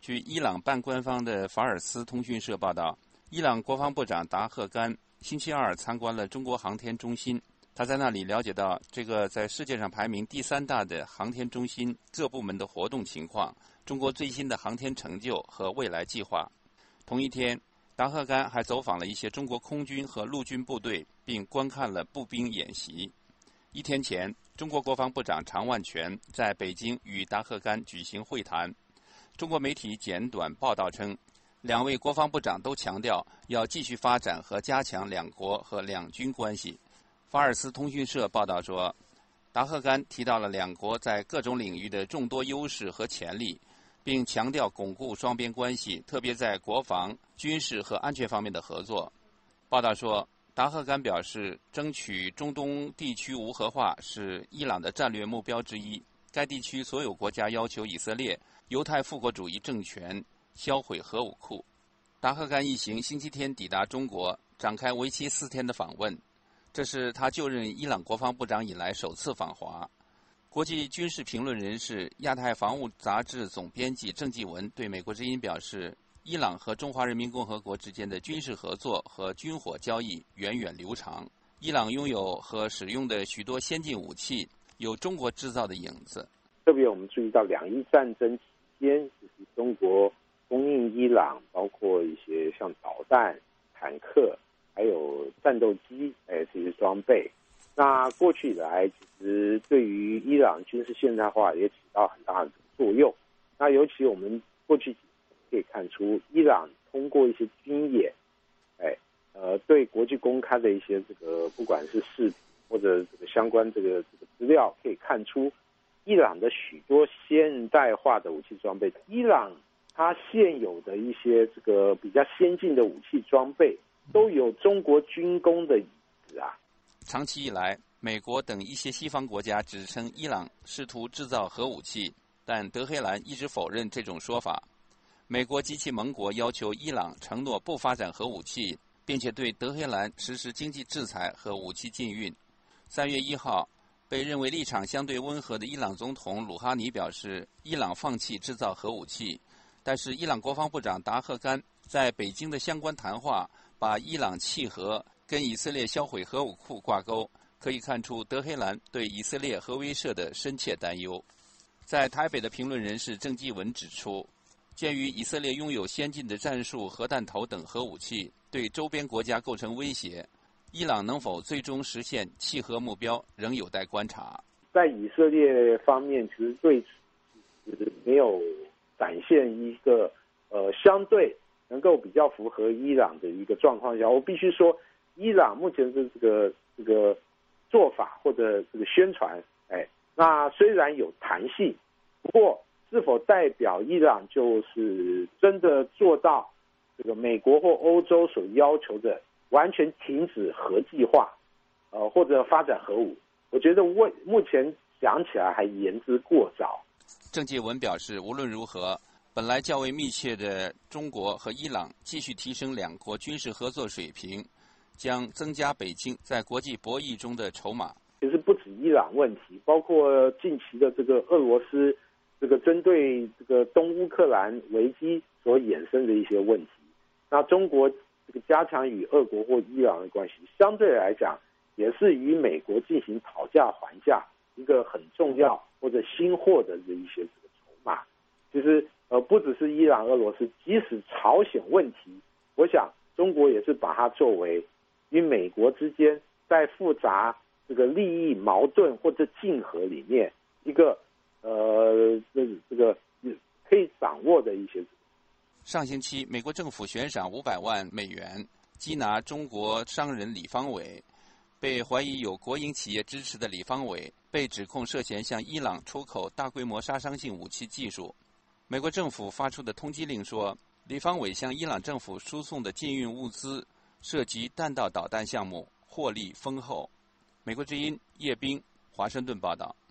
据伊朗半官方的法尔斯通讯社报道，伊朗国防部长达赫甘星期二参观了中国航天中心。他在那里了解到这个在世界上排名第3大的航天中心各部门的活动情况、中国最新的航天成就和未来计划。同一天，达赫甘还走访了一些中国空军和陆军部队，并观看了步兵演习。一天前，中国国防部长常万全在北京与达赫甘举行会谈。中国媒体简短报道称，两位国防部长都强调要继续发展和加强两国和两军关系。法尔斯通讯社报道说，达赫甘提到了两国在各种领域的众多优势和潜力，并强调巩固双边关系，特别在国防、军事和安全方面的合作。报道说，达赫甘表示，争取中东地区无核化是伊朗的战略目标之一。该地区所有国家要求以色列犹太复国主义政权销毁核武库。达赫甘一行星期天抵达中国，展开为期4天的访问。这是他就任伊朗国防部长以来首次访华。国际军事评论人士、亚太防务杂志总编辑郑继文对美国之音表示，伊朗和中华人民共和国之间的军事合作和军火交易源远流长。伊朗拥有和使用的许多先进武器，有中国制造的影子。 特别我们注意到两伊战争期间，就是中国供应伊朗包括一些像导弹、坦克还有战斗机这些装备。那过去以来其实对于伊朗军事现代化也起到很大的作用。那尤其我们过去可以看出，伊朗通过一些军演对国际公开的一些这个不管是视频或者这个相关这个资料，可以看出伊朗的许多现代化的武器装备，伊朗它现有的一些这个比较先进的武器装备都有中国军工的影子啊。 长期以来，美国等一些西方国家指称伊朗试图制造核武器，但德黑兰一直否认这种说法。美国及其盟国要求伊朗承诺不发展核武器，并且对德黑兰实施经济制裁和武器禁运。3月1号，被认为立场相对温和的伊朗总统鲁哈尼表示，伊朗放弃制造核武器，但是伊朗国防部长达赫甘在北京的相关谈话把伊朗弃核跟以色列销毁核武库挂钩，可以看出德黑兰对以色列核威慑的深切担忧。在台北的评论人士郑继文指出，鉴于以色列拥有先进的战术核弹头等核武器，对周边国家构成威胁，伊朗能否最终实现弃核目标仍有待观察。 在以色列方面，其实对此没有展现一个相对能够比较符合伊朗的一个状况下，我必须说，伊朗目前的这个做法或者这个宣传，那虽然有弹性，不过是否代表伊朗就是真的做到这个美国或欧洲所要求的完全停止核计划，或者发展核武？我觉得目前想起来还言之过早。 郑介文表示，无论如何，本来较为密切的中国和伊朗继续提升两国军事合作水平，将增加北京在国际博弈中的筹码。 其实不止伊朗问题，包括近期的这个俄罗斯这个针对这个东乌克兰危机所衍生的一些问题。那中国这个加强与俄国或伊朗的关系，相对来讲也是与美国进行讨价还价一个很重要或者新获得的一些这个筹码。其实不只是伊朗、俄罗斯，即使朝鲜问题，我想中国也是把它作为与美国之间在复杂这个利益矛盾或者竞合里面一个这个可以掌握的一些。 上星期，美国政府悬赏500万美元缉拿中国商人李方伟。被怀疑有国营企业支持的李方伟被指控涉嫌向伊朗出口大规模杀伤性武器技术。美国政府发出的通缉令说，李方伟向伊朗政府输送的禁运物资涉及弹道导弹项目，获利丰厚。美国之音叶冰华盛顿报道。